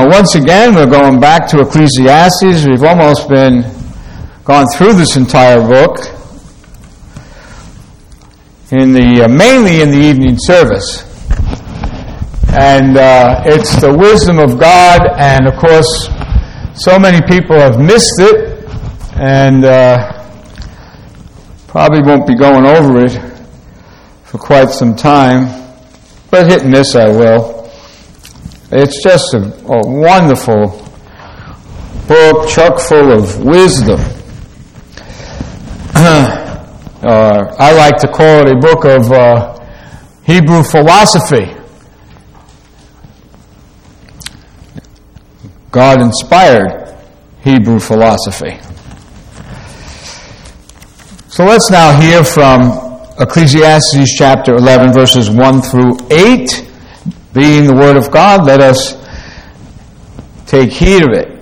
Once again, we're going back to Ecclesiastes. We've almost gone through this entire book mainly in the evening service. And it's the wisdom of God, and of course, so many people have missed it, and probably won't be going over it for quite some time, but hit and miss I will. It's just a wonderful book, chock full of wisdom. I like to call it a book of Hebrew philosophy. God-inspired Hebrew philosophy. So let's now hear from Ecclesiastes chapter 11, verses 1 through 8. Being the Word of God, let us take heed of it.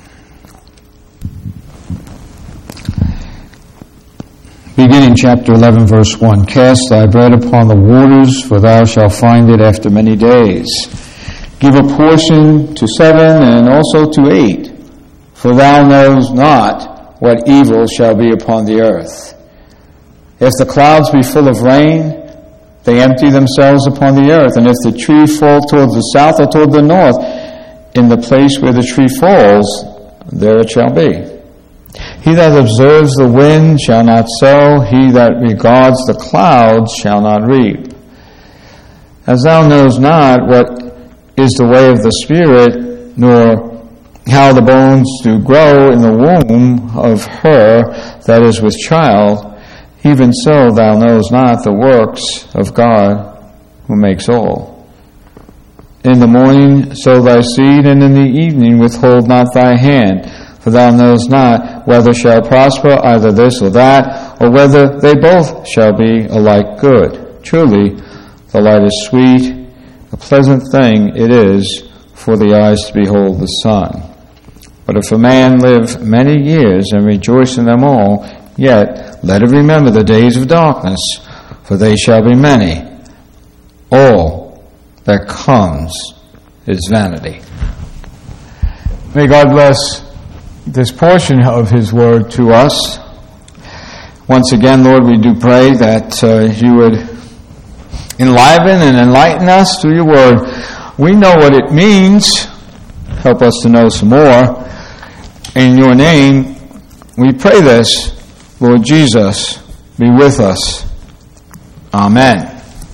Beginning chapter 11, verse 1. Cast thy bread upon the waters, for thou shalt find it after many days. Give a portion to 7 and also to 8, for thou knowest not what evil shall be upon the earth. If the clouds be full of rain, they empty themselves upon the earth. And if the tree fall toward the south or toward the north, in the place where the tree falls, there it shall be. He that observes the wind shall not sow. He that regards the clouds shall not reap. As thou knowest not what is the way of the Spirit, nor how the bones do grow in the womb of her that is with child, even so thou knowest not the works of God who makes all. In the morning sow thy seed, and in the evening withhold not thy hand, for thou knowest not whether shall prosper either this or that, or whether they both shall be alike good. Truly, the light is sweet, a pleasant thing it is for the eyes to behold the sun. But if a man live many years and rejoice in them all, yet let him remember the days of darkness, for they shall be many. All that comes is vanity. May God bless this portion of His Word to us. Once again, Lord, we do pray that You would enliven and enlighten us through Your Word. We know what it means. Help us to know some more. In Your name, we pray this. Lord Jesus, be with us. Amen.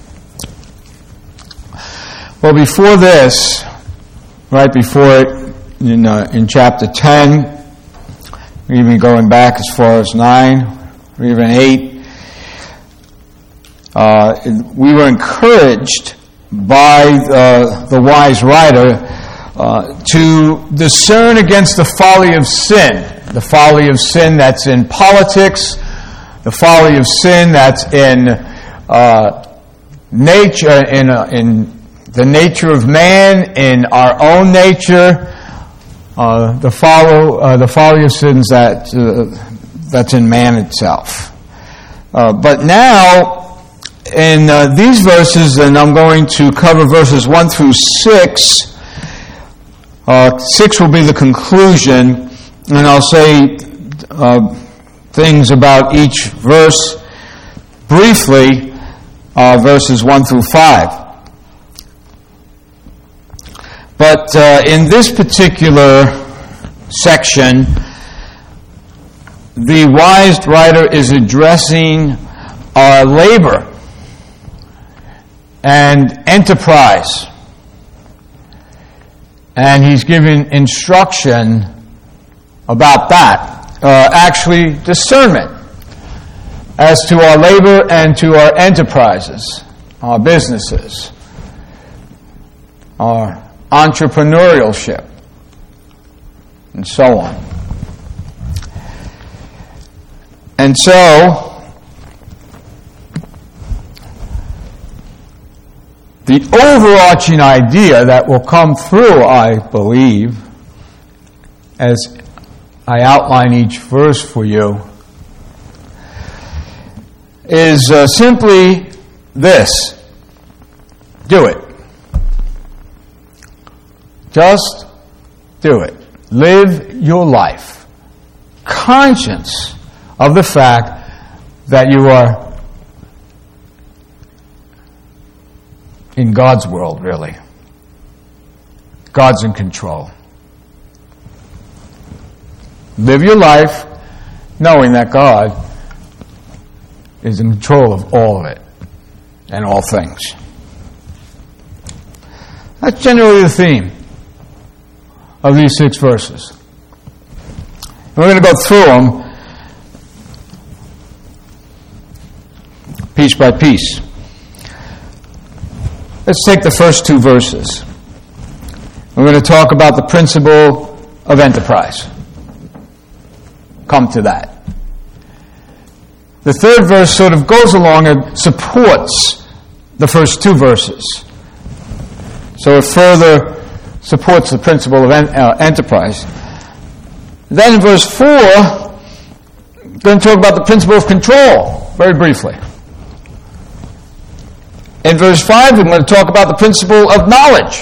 Well, before this, right before it, in chapter 10, even going back as far as 9, or even 8, we were encouraged by the wise writer to discern against the folly of sin. The folly of sin that's in politics, the folly of sin that's in nature, in the nature of man, in our own nature, the folly of sins that's in man itself. But now, in these verses, and I'm going to cover verses 1 through 6. 6 will be the conclusion. And I'll say things about each verse briefly, verses 1 through 5. But in this particular section, the wise writer is addressing our labor and enterprise. And he's giving instruction about that. Actually, discernment as to our labor and to our enterprises, our businesses, our entrepreneurship, and so on. And so, the overarching idea that will come through, I believe, as I outline each verse for you, is simply this. Do it. Just do it. Live your life conscious of the fact that you are in God's world, really. God's in control. Live your life knowing that God is in control of all of it and all things. That's generally the theme of these 6 verses. And we're going to go through them piece by piece. Let's take the first 2 verses. We're going to talk about the principle of enterprise. Come to that. The 3rd verse sort of goes along and supports the first 2 verses. So it further supports the principle of enterprise. Then in verse 4, we're going to talk about the principle of control, very briefly. In verse 5, we're going to talk about the principle of knowledge.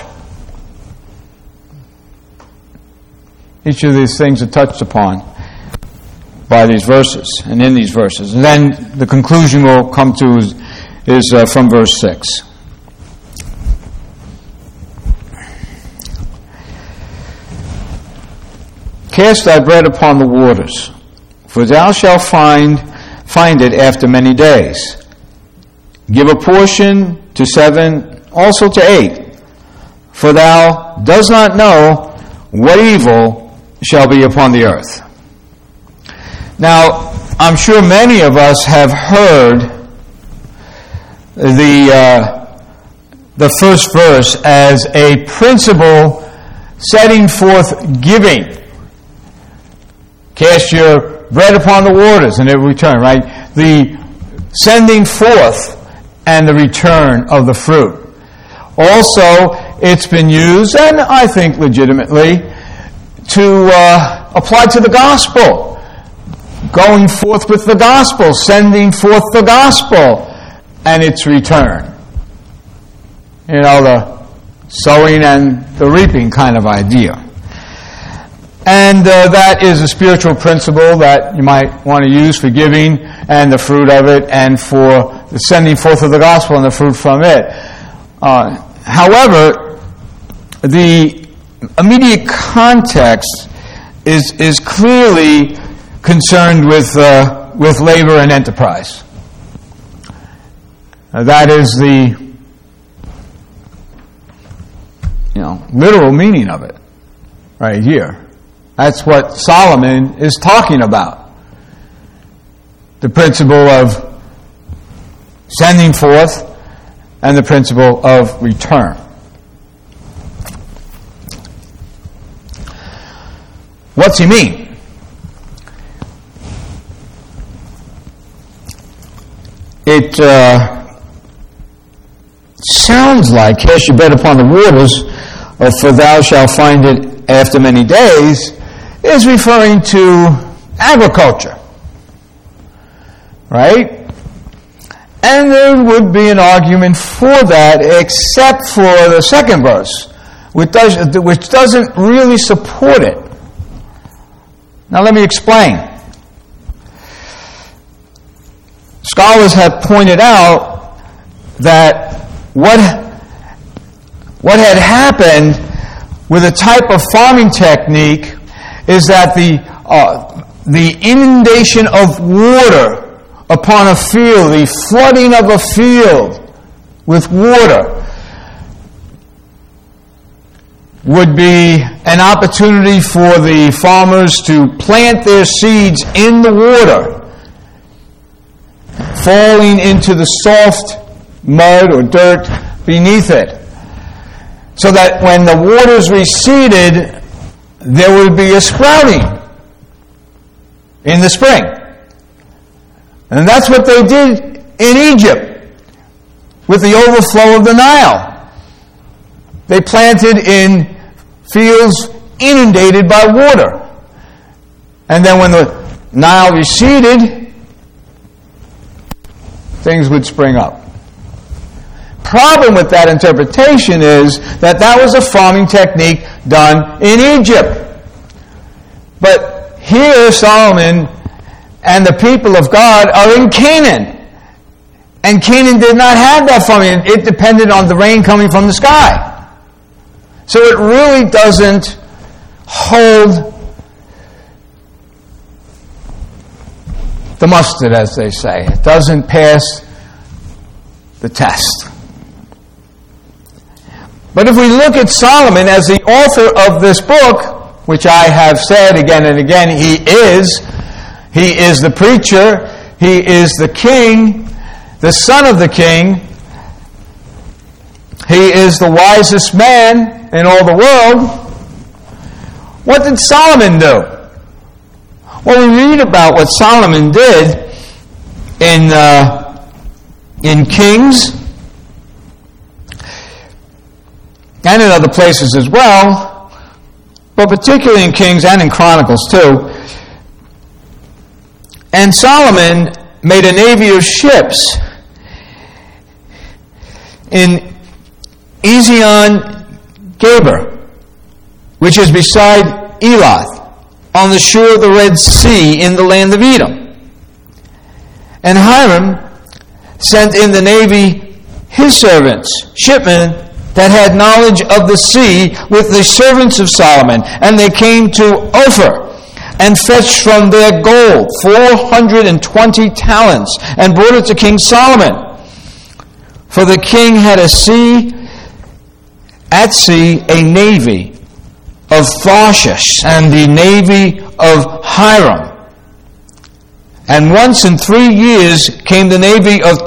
Each of these things are touched upon by these verses and in these verses. And then the conclusion we'll come to is from verse 6. Cast thy bread upon the waters, for thou shalt find it after many days. Give a portion to 7, also to 8, for thou dost not know what evil shall be upon the earth. Now, I'm sure many of us have heard the first verse as a principle setting forth giving. Cast your bread upon the waters and it will return, right? The sending forth and the return of the fruit. Also, it's been used, and I think legitimately, to apply to the gospel. Going forth with the gospel, sending forth the gospel, and its return. You know, the sowing and the reaping kind of idea. And that is a spiritual principle that you might want to use for giving and the fruit of it, and for the sending forth of the gospel and the fruit from it. However, the immediate context is clearly concerned with labor and enterprise. That is the literal meaning of it right here. That's what Solomon is talking about. The principle of sending forth and the principle of return. What's he mean? It sounds like, cast your bread upon the waters, for thou shalt find it after many days, is referring to agriculture. Right? And there would be an argument for that, except for the second verse, which doesn't really support it. Now let me explain. Scholars have pointed out that what had happened with a type of farming technique is that the inundation of water upon a field, the flooding of a field with water, would be an opportunity for the farmers to plant their seeds in the water, falling into the soft mud or dirt beneath it, so that when the waters receded, there would be a sprouting in the spring. And that's what they did in Egypt with the overflow of the Nile. They planted in fields inundated by water. And then when the Nile receded, things would spring up. problem with that interpretation is that that was a farming technique done in Egypt. But here Solomon and the people of God are in Canaan. And Canaan did not have that farming. It depended on the rain coming from the sky. So it really doesn't hold the mustard, as they say. It doesn't pass the test. But if we look at Solomon as the author of this book, which I have said again and again, he is the preacher, he is the king, the son of the king, he is the wisest man in all the world. What did Solomon do? Well, we read about what Solomon did in Kings and in other places as well, but particularly in Kings and in Chronicles too. And Solomon made a navy of ships in Ezion-Geber, which is beside Elath, on the shore of the Red Sea in the land of Edom. And Hiram sent in the navy his servants, shipmen that had knowledge of the sea, with the servants of Solomon. And they came to Ophir and fetched from there gold, 420 talents, and brought it to King Solomon. For the king had at sea a navy of Tharshish and the navy of Hiram. And once in 3 years came the navy of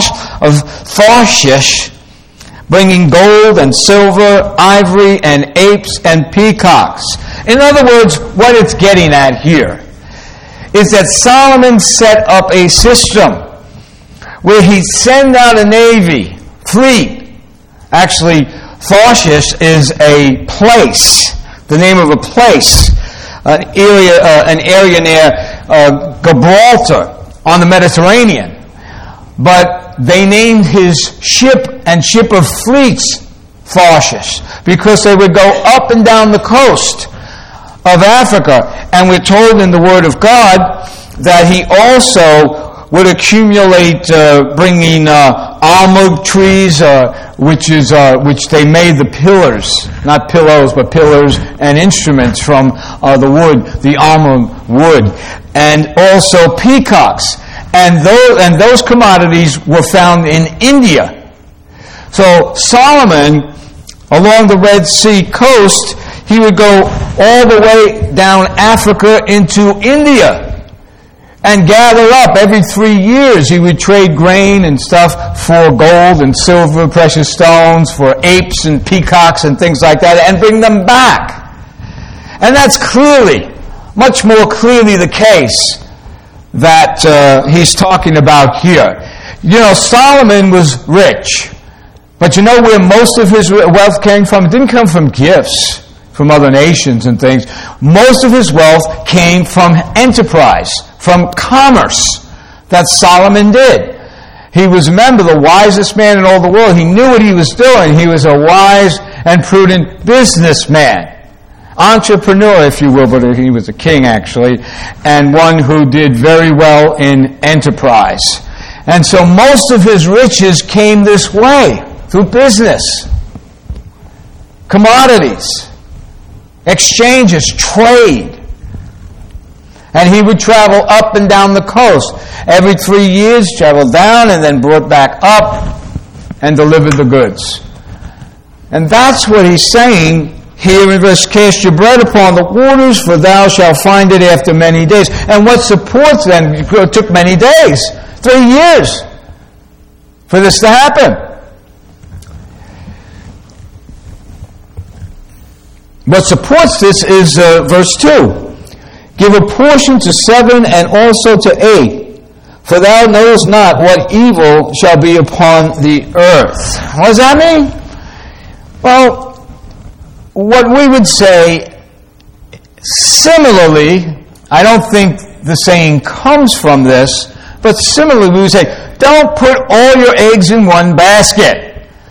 Tharshish, bringing gold and silver, ivory and apes and peacocks. In other words, what it's getting at here is that Solomon set up a system where he'd send out a navy, fleet. Actually, Tharshish is a place, the name of a place, an area near Gibraltar on the Mediterranean. But they named his ship and ship of fleets Tharshish because they would go up and down the coast of Africa. And we're told in the Word of God that he also would accumulate bringing almug trees, which they made the pillars, not pillows, but pillars and instruments from the wood, the almug wood, and also peacocks. And those commodities were found in India. So Solomon, along the Red Sea coast, he would go all the way down Africa into India and gather up. Every 3 years he would trade grain and stuff for gold and silver, precious stones, for apes and peacocks and things like that, and bring them back. And that's clearly, much more clearly the case that he's talking about here. You know, Solomon was rich, but you know where most of his wealth came from? It didn't come from gifts from other nations and things. Most of his wealth came from enterprise, from commerce that Solomon did. He was, remember, the wisest man in all the world. He knew what he was doing. He was a wise and prudent businessman. Entrepreneur, if you will, but he was a king actually, and one who did very well in enterprise. And so most of his riches came this way, through business, commodities, exchanges, trade. And he would travel up and down the coast. Every 3 years, travel down and then brought back up and delivered the goods. And that's what he's saying here in verse, cast your bread upon the waters, for thou shalt find it after many days. And what supports them? It took many days, 3 years, for this to happen. What supports this is verse 2. Give a portion to 7 and also to 8, for thou knowest not what evil shall be upon the earth. What does that mean? Well, what we would say, similarly, I don't think the saying comes from this, but similarly we would say, don't put all your eggs in one basket.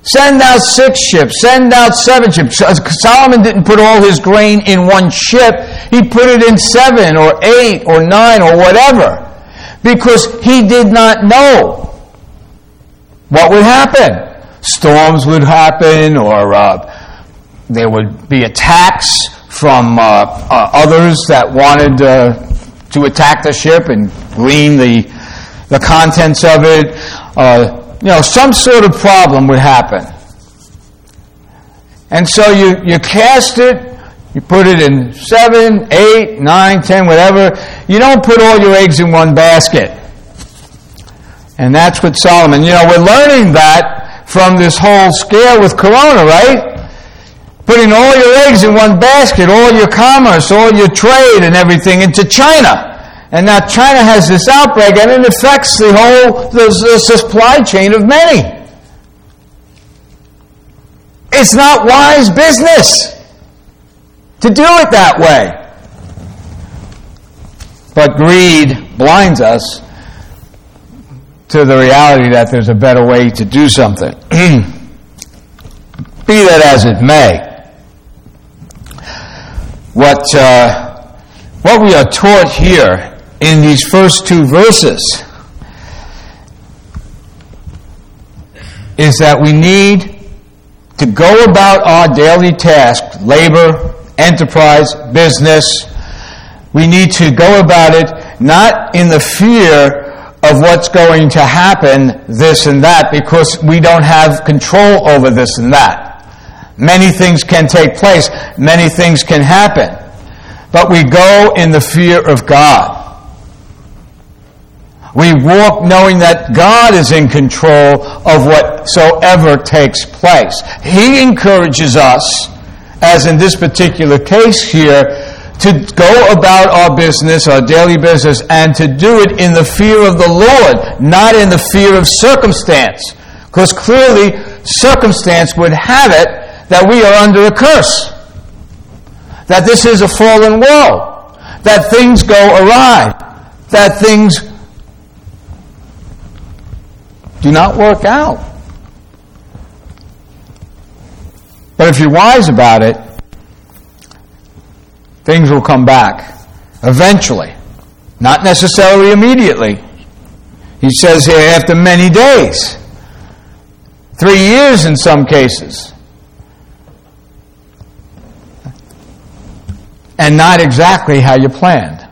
Send out 6 ships. Send out 7 ships. Solomon didn't put all his grain in one ship. He put it in 7 or 8 or 9 or whatever. Because he did not know what would happen. Storms would happen, or there would be attacks from others that wanted to attack the ship and glean the contents of it. Some sort of problem would happen. And so you cast it, you put it in 7, 8, 9, 10, whatever. You don't put all your eggs in one basket. And that's what Solomon, we're learning that from this whole scare with Corona, right? Putting all your eggs in one basket, all your commerce, all your trade and everything into China. And now China has this outbreak, and it affects the supply chain of many. It's not wise business to do it that way. But greed blinds us to the reality that there's a better way to do something. Be that as it may. What we are taught here in these first 2 verses is that we need to go about our daily task, labor, enterprise, business. We need to go about it not in the fear of what's going to happen, this and that, because we don't have control over this and that. Many things can take place. Many things can happen. But we go in the fear of God. We walk knowing that God is in control of whatsoever takes place. He encourages us, as in this particular case here, to go about our business, our daily business, and to do it in the fear of the Lord, not in the fear of circumstance. Because clearly, circumstance would have it that we are under a curse. That this is a fallen world. That things go awry. That things do not work out. But if you're wise about it, things will come back eventually. Not necessarily immediately. He says here, after many days. 3 years in some cases. And not exactly how you planned.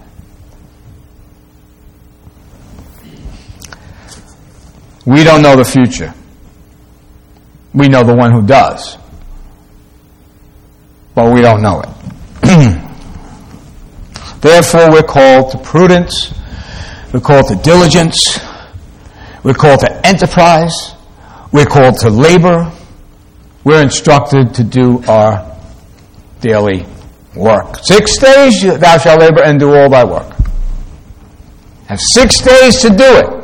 We don't know the future. We know the one who does. But we don't know it. Therefore, we're called to prudence. We're called to diligence. We're called to enterprise. We're called to labor. We're instructed to do our daily work. 6 days thou shalt labor and do all thy work. Have 6 days to do it.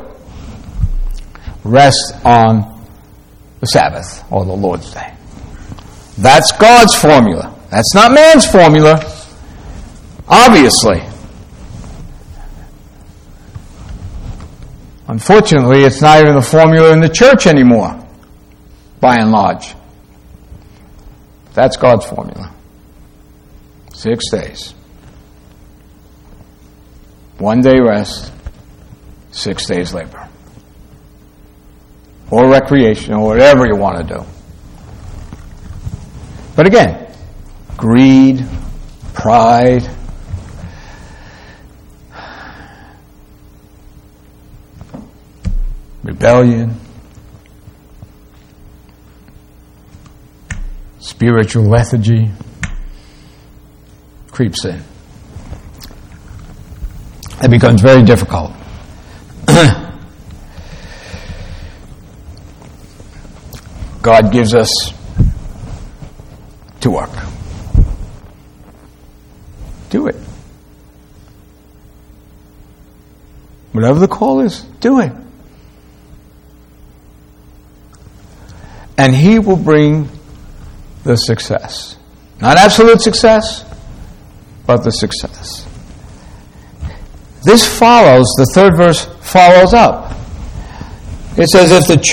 Rest on the Sabbath or the Lord's Day. That's God's formula. That's not man's formula. Obviously. Unfortunately, it's not even the formula in the church anymore, by and large. That's God's formula. 6 days. 1 day rest, 6 days labor. Or recreation, or whatever you want to do. But again, greed, pride, rebellion, spiritual lethargy creeps in. It becomes very difficult. God gives us to work. Do it. Whatever the call is, do it. And He will bring the success. Not absolute success, but the success. This follows, the third verse follows up. It says, if the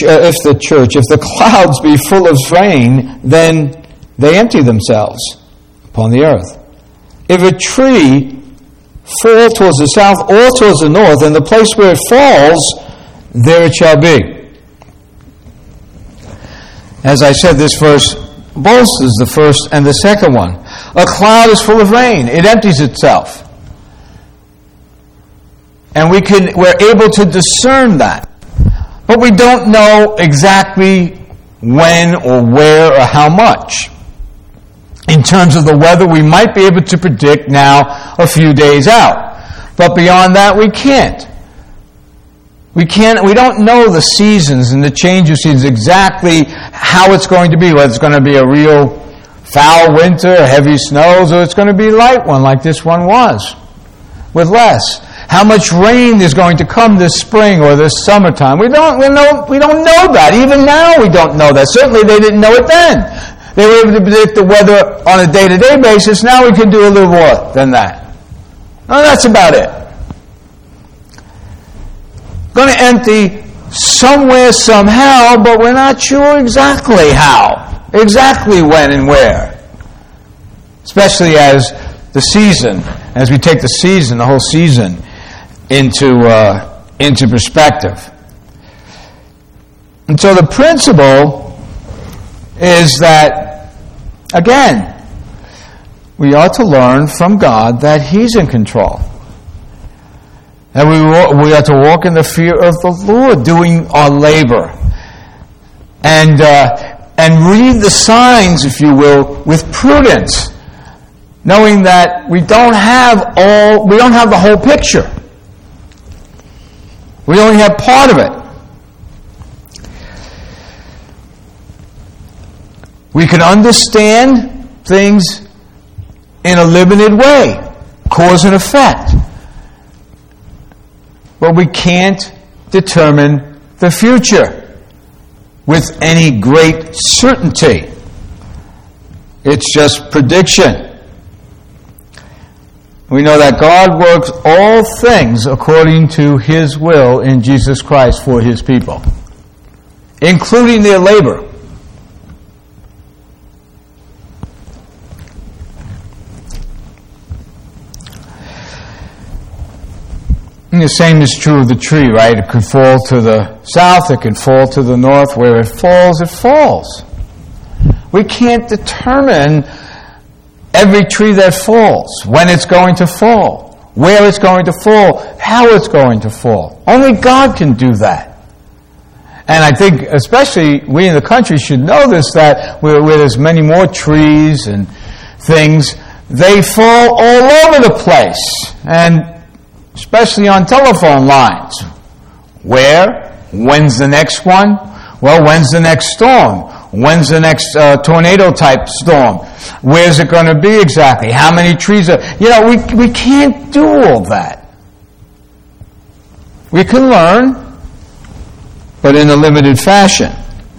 clouds be full of rain, then they empty themselves upon the earth. If a tree fall towards the south or towards the north, and the place where it falls, there it shall be. As I said, this verse bolsters the first and the second one. A cloud is full of rain. It empties itself. And we're able to discern that. But we don't know exactly when or where or how much. In terms of the weather, we might be able to predict now a few days out. But beyond that, we can't. We don't know the seasons and the change of seasons, exactly how it's going to be, whether it's going to be a real foul winter, heavy snows, or it's going to be a light one like this one was, with less. How much rain is going to come this spring or this summertime? We don't know that. Even now we don't know that. Certainly they didn't know it then. They were able to predict the weather on a day-to-day basis. Now we can do a little more than that. Well, that's about it. Going to empty somewhere, somehow, but we're not sure exactly how, exactly when and where. Especially as the season, as we take the whole season, into perspective. And so the principle is that, again, we are to learn from God that He's in control. And we are to walk in the fear of the Lord, doing our labor. And read the signs, if you will, with prudence, knowing that we don't have the whole picture. We only have part of it. We can understand things in a limited way, cause and effect. But we can't determine the future with any great certainty. It's just prediction. We know that God works all things according to His will in Jesus Christ for His people, including their labor. And the same is true of the tree, right? It could fall to the south, it can fall to the north. Where it falls, it falls. We can't determine every tree that falls, when it's going to fall, where it's going to fall, how it's going to fall. Only God can do that. And I think especially we in the country should know this, that where there's many more trees and things, they fall all over the place. And especially on telephone lines. Where? When's the next one? Well, when's the next storm? When's the next tornado-type storm? Where's it going to be exactly? How many trees are... we can't do all that. We can learn, but in a limited fashion.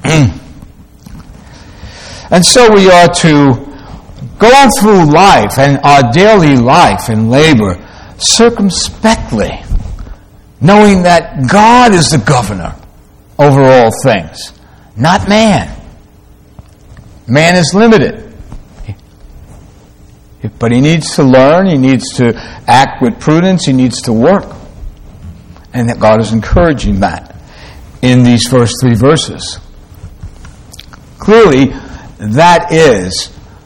And so we are to go through life and our daily life and labor circumspectly, knowing that God is the governor over all things, not man. Man is limited. But he needs to learn, he needs to act with prudence, he needs to work. And that God is encouraging that in these first 3 verses. Clearly, that is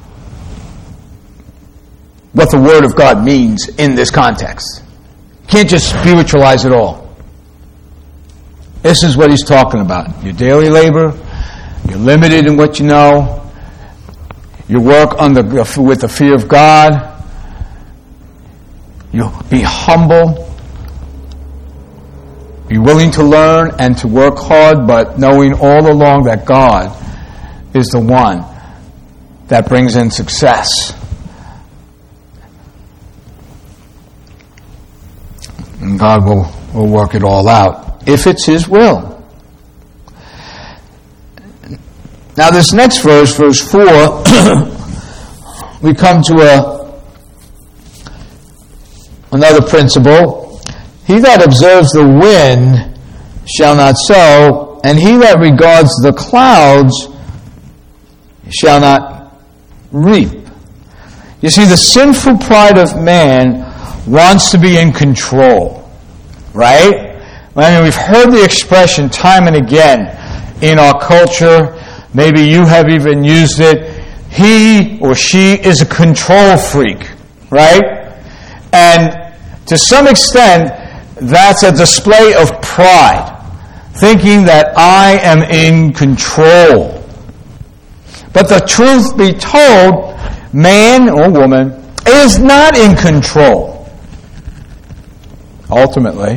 what the Word of God means in this context. Can't just spiritualize it all. This is what he's talking about. Your daily labor, you're limited in what you know, you work with the fear of God, you be humble, be willing to learn and to work hard, but knowing all along that God is the one that brings in success. And God will work it all out, if it's His will. Now this next verse, verse 4, we come to another principle. He that observes the wind shall not sow, and he that regards the clouds shall not reap. You see, the sinful pride of man wants to be in control, right? I mean, we've heard the expression time and again in our culture. Maybe you have even used it. He or she is a control freak, right? And to some extent, that's a display of pride, thinking that I am in control. But the truth be told, man or woman is not in control. Ultimately,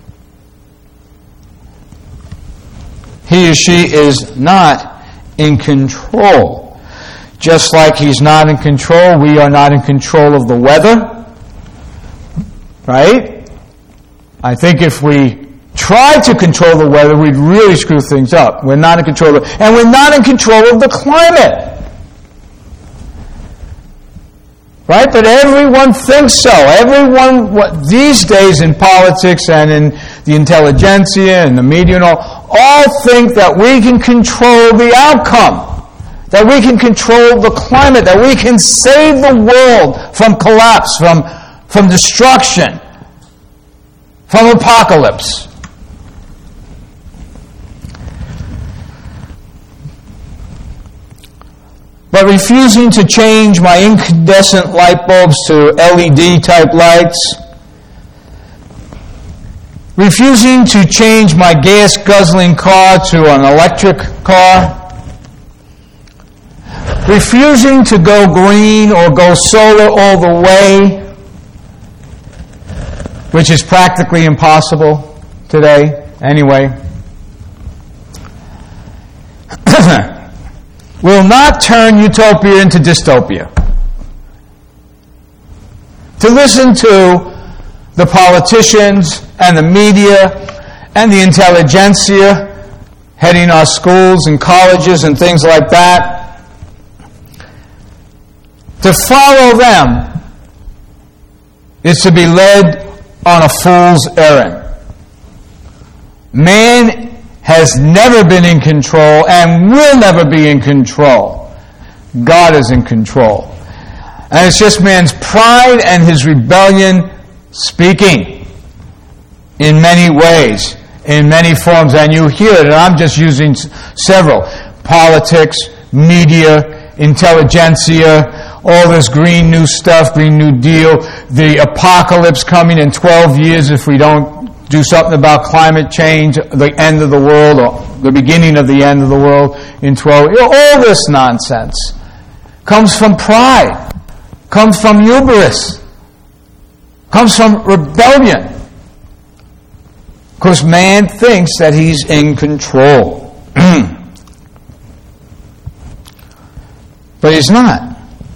he or she is not in control. Just like he's not in control, we are not in control of the weather. Right? I think if we tried to control the weather, we'd really screw things up. We're not in control of it. And we're not in control of the climate. Right? But everyone thinks so. Everyone, these days in politics and in the intelligentsia and the media and all think that we can control the outcome, that we can control the climate, that we can save the world from collapse, from destruction, from apocalypse. But refusing to change my incandescent light bulbs to LED-type lights, refusing to change my gas-guzzling car to an electric car, refusing to go green or go solar all the way, which is practically impossible today anyway, will not turn utopia into dystopia. To listen to the politicians and the media and the intelligentsia heading our schools and colleges and things like that, to follow them is to be led on a fool's errand. Man has never been in control and will never be in control. God is in control. And it's just man's pride and his rebellion speaking in many ways, in many forms. And you hear it, and I'm just using several. Politics, media, intelligentsia, all this green new stuff, Green New Deal, the apocalypse coming in 12 years if we don't do something about climate change, the end of the world, or the beginning of the end of the world in 12 years. All this nonsense comes from pride, comes from hubris, comes from rebellion. Because man thinks that he's in control. But he's not.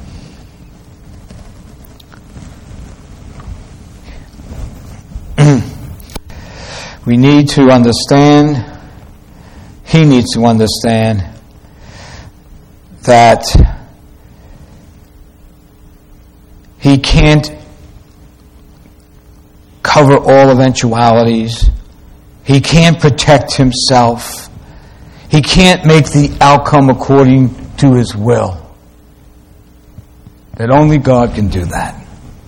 We need to understand, he needs to understand, that he can't cover all eventualities. He can't protect himself. He can't make the outcome according to his will. That only God can do that.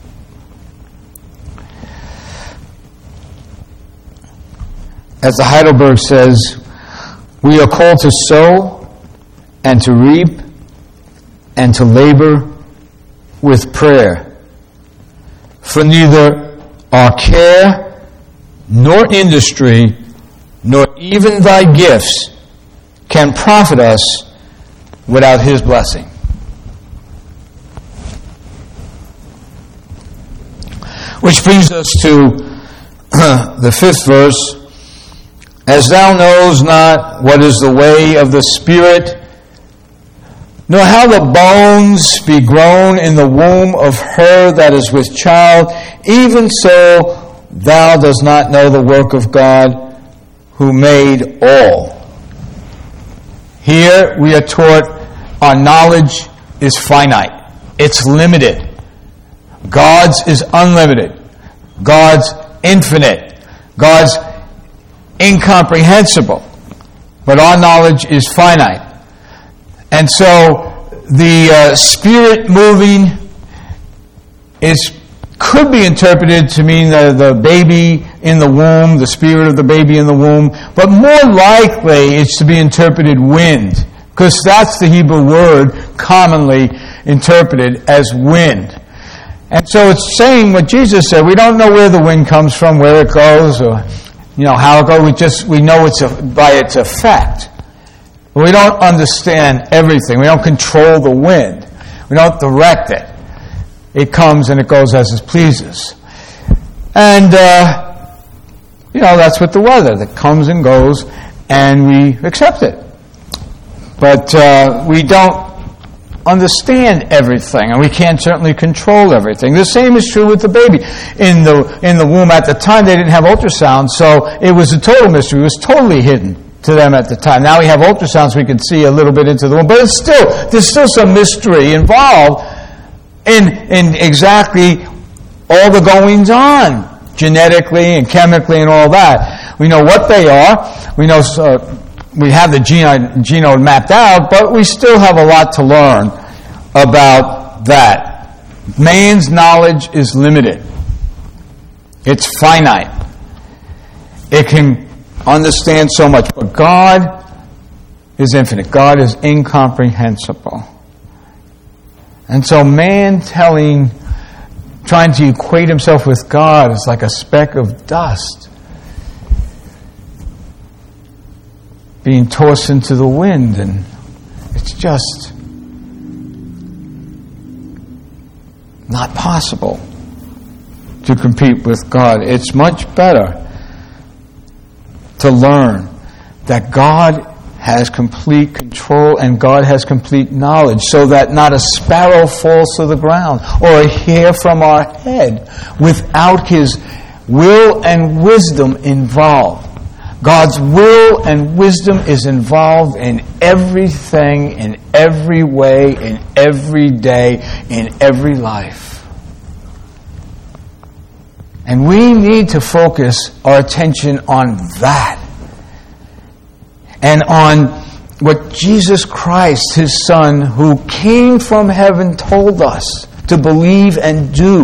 As the Heidelberg says, we are called to sow and to reap and to labor with prayer. For neither our care, nor industry, nor even thy gifts can profit us without his blessing. Which brings us to the 5th verse. As thou knowest not what is the way of the Spirit, nor how the bones be grown in the womb of her that is with child, even so thou dost not know the work of God who made all. Here we are taught our knowledge is finite. It's limited. God's is unlimited. God's infinite. God's incomprehensible. But our knowledge is finite. And so the Spirit moving could be interpreted to mean the baby in the womb, the spirit of the baby in the womb, but more likely it's to be interpreted wind, because that's the Hebrew word commonly interpreted as wind. And so it's saying what Jesus said. We don't know where the wind comes from, where it goes, or how it goes. We know it's by its effect. But we don't understand everything. We don't control the wind. We don't direct it. It comes and it goes as it pleases. And, that's with the weather. That comes and goes, and we accept it. But we don't understand everything, and we can't certainly control everything. The same is true with the baby. In the womb at the time, they didn't have ultrasound, so it was a total mystery. It was totally hidden to them at the time. Now we have ultrasounds, we can see a little bit into the womb, but there's still some mystery involved in exactly all the goings on, genetically and chemically and all that. We know what they are. We know we have the genome mapped out, but we still have a lot to learn about that. Man's knowledge is limited. It's finite. It can understand so much, but God is infinite. God is incomprehensible. And so man trying to equate himself with God is like a speck of dust being tossed into the wind, and it's just not possible to compete with God. It's much better to learn that God has complete control and God has complete knowledge, so that not a sparrow falls to the ground or a hair from our head without His will and wisdom involved. God's will and wisdom is involved in everything, in every way, in every day, in every life. And we need to focus our attention on that. And on what Jesus Christ, His Son, who came from heaven, told us to believe and do.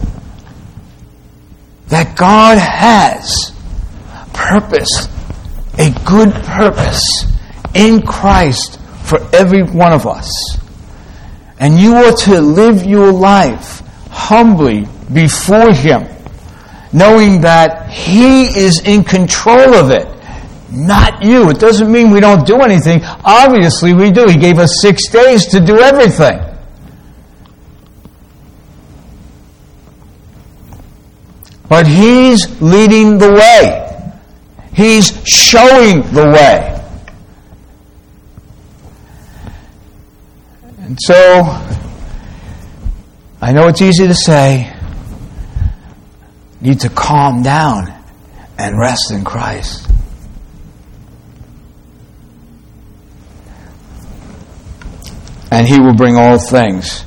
That God has purpose, a good purpose in Christ for every one of us. And you are to live your life humbly before Him, knowing that He is in control of it. Not you. It doesn't mean we don't do anything. Obviously we do. He gave us 6 days to do everything. But He's leading the way. He's showing the way. And so, I know it's easy to say, need to calm down and rest in Christ. And He will bring all things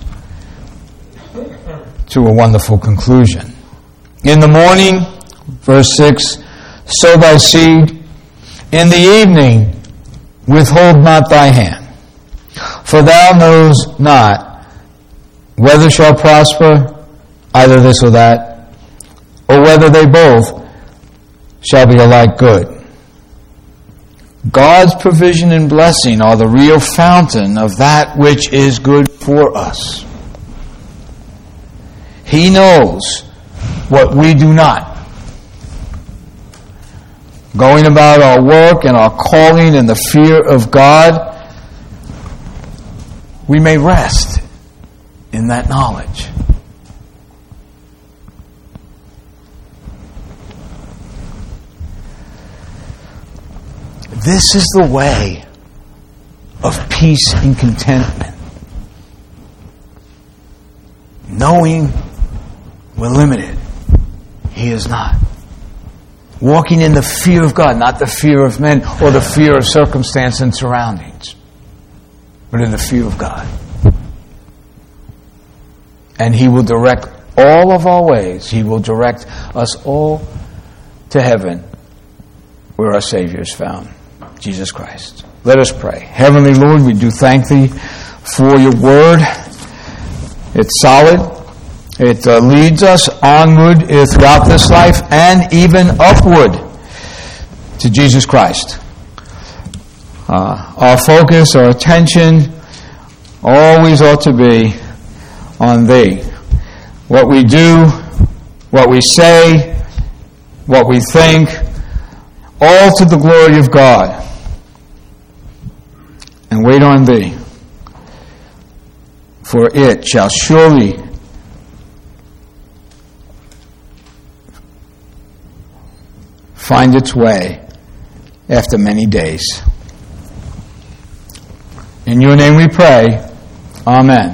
to a wonderful conclusion. In the morning, verse 6, sow thy seed. In the evening, withhold not thy hand. For thou knowest not whether shall prosper, either this or that, or whether they both shall be alike good. God's provision and blessing are the real fountain of that which is good for us. He knows what we do not. Going about our work and our calling in the fear of God, we may rest in that knowledge. This is the way of peace and contentment. Knowing we're limited. He is not. Walking in the fear of God, not the fear of men or the fear of circumstance and surroundings, but in the fear of God. And He will direct all of our ways. He will direct us all to heaven where our Savior is found, Jesus Christ. Let us pray. Heavenly Lord, we do thank Thee for Your Word. It's solid. It leads us onward throughout this life and even upward to Jesus Christ. Our focus, our attention always ought to be on Thee. What we do, what we say, what we think, all to the glory of God. And wait on Thee, for it shall surely find its way after many days. In Your name we pray. Amen.